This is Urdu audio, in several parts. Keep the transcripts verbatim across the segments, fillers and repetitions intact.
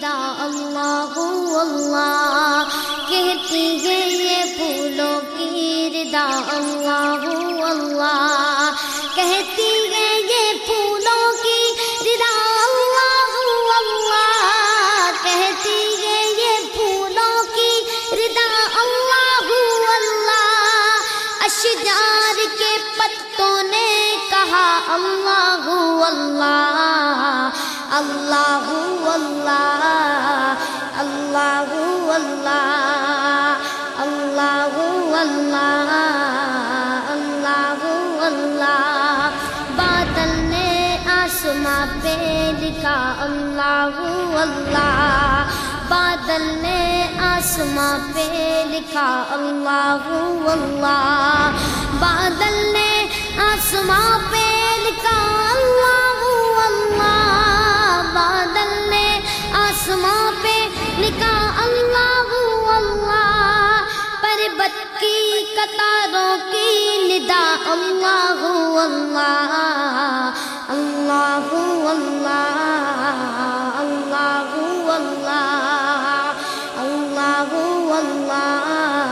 ردا اللہ اللہ، کہتی ہے یہ پھولوں کی ردا اللہ اللہ، کہتی ہے یہ پھولوں کی ردا اللہ اللہ، کہتی ہے یہ پھولوں کی ردا اللہ اللہ، اشجار کے پتوں نے کہا اللہ اللہ، اللہ اللہ، اللہ اللہ، اللہ اللہ، اللہ اللہ، بادل نے آسماں پہ لکھا اللہ اللہ، بادل نے آسماں پہ لکھا اللہ اللہ، بادل نے آسماں پہ لکھا اللہ اللہ، بادل نے آسماں پہ لکھا اللہ اللہ، پربت کی قطاروں کی ندا اللہ اللہ، اللہ اللہ، اللہ اللہ، اللہ اللہ،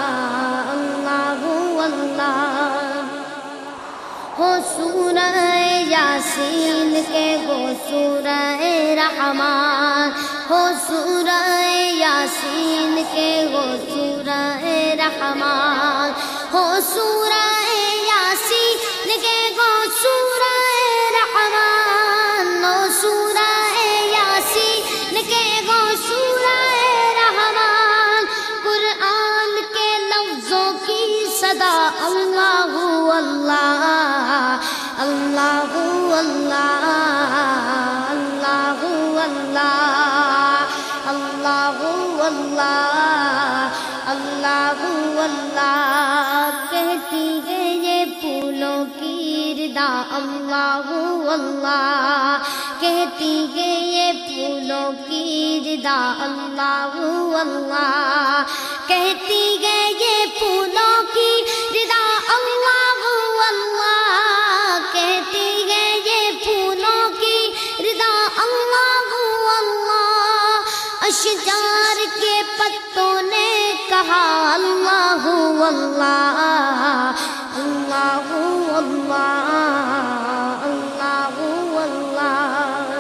اللہ اللہ، ہو سورہ یاسین کے گو سورہ رحمان، ہو سورہ یاسین کے گو سورہ رحمان، ہو سورہ یاسین کے گو سورہ رحمان، ہو سورہ یاسین کے گو سورہ رحمان، قرآن کے لفظوں کی صدا اللہ اللہ، اللہ اللہ، اللہ اللہ، اللہ اللہ، اللہ اللہ، کہتی ہے یہ پھولوں کی ردا اللہ اللہ، کہتی ہے یہ پھولوں کی ردا اللہ اللہ، کہتی ہے یہ پھولوں کی ردا اللہ اللہ، کہتی ہے یہ پھولوں کی ردا اللہ اللہ، اشجار کے پتوں نے کہا اللہ اللہ، اللہ اللہ، اللہ اللہ،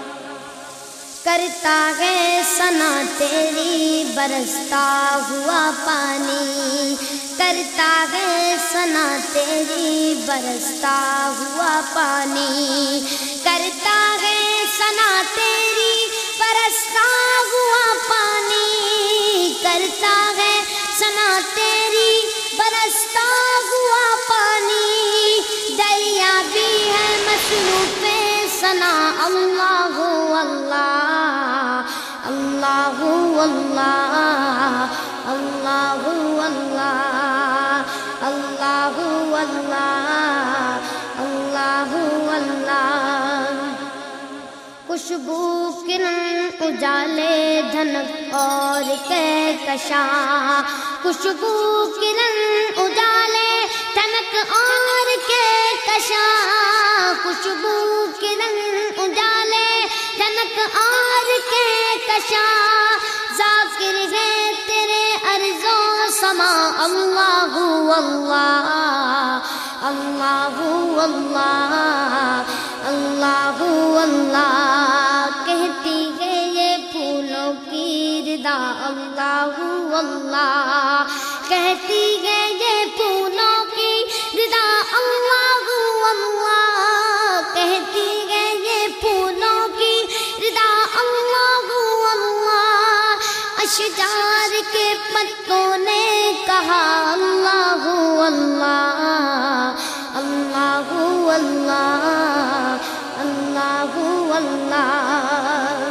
کرتا ہے ثنا تیری برستا ہوا پانی، کرتا ہے ثنا تیری برستا ہوا پانی، کرتا ہے ثنا تیری برستا ہوا پانی، کرتا ہے ثنا تیری برستا ہوا پانی، دریا بھی ہے مصروف ثنا اللہ اللہ، اللہ اللہ، اللہ اللہ، اللہ اللہ، اللہ اللہ، خوشبو کرن اجالے دھنک اور کہکشاں، خوشبو کرن اجالے دھنک اور کہکشاں، خوشبو کرن اجالے دھنک اور کہکشاں، ذاکر ہے تیرے ارض و سما اللہ اللہ، اللہ اللہ، اللہ اللہ، کہتی ہے یہ پھولوں کی ردا اللہ اللہ، کہتی ہے یہ پھولوں کی ردا اللہ اللہ، کہتی ہے یہ پھولوں کی ردا اللہ اللہ، اشجار کے پتوں نے کہا اللہ اللہ، اللہ اللہ، اللہ اللہ،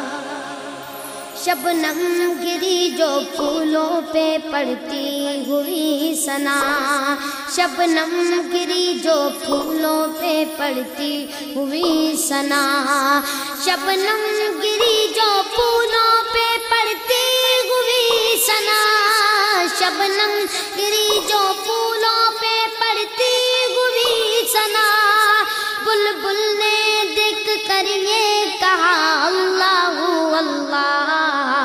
شبنم گری جو پھولوں پہ پڑتی ہوئی ثنا، شبنم گری جو پھولوں پہ پڑتی ہوئی ثنا، شبنم گری جو پھولوں پہ پڑتی ہوئی ثنا، شبنم گری جو پھولوں پہ پڑتی ہوئی ثنا، بلبل نے دیکھ کر یہ کہا اللہ اللہ،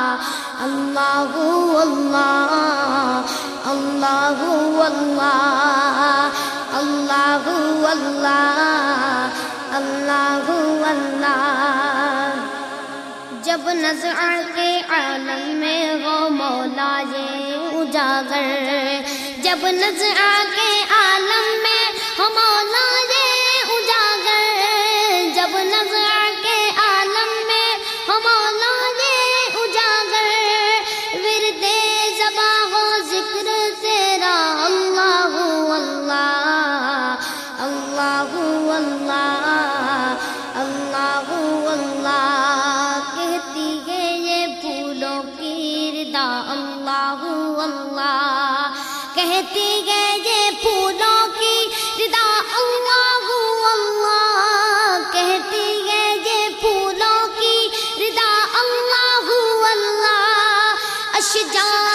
جب نزع کے عالم میں ہو مولا یہ اجاگر، جب نزع کے عالم میں ہو مولا یہ اجاگر، جب نزع کے عالم میں ہو مولا یہ اجاگر، ورد زباں ہو ذکر تیرا اللہ اللہ اللہ اللہ اللہ اللہ، کہتی ہے یہ پھولوں کی ردا اللہ اللہ، کہتی ہے یہ پھولوں کی ردا اللہ اللہ، کہتی ہے یہ پھولوں کی ردا اللہ اللہ، اشجار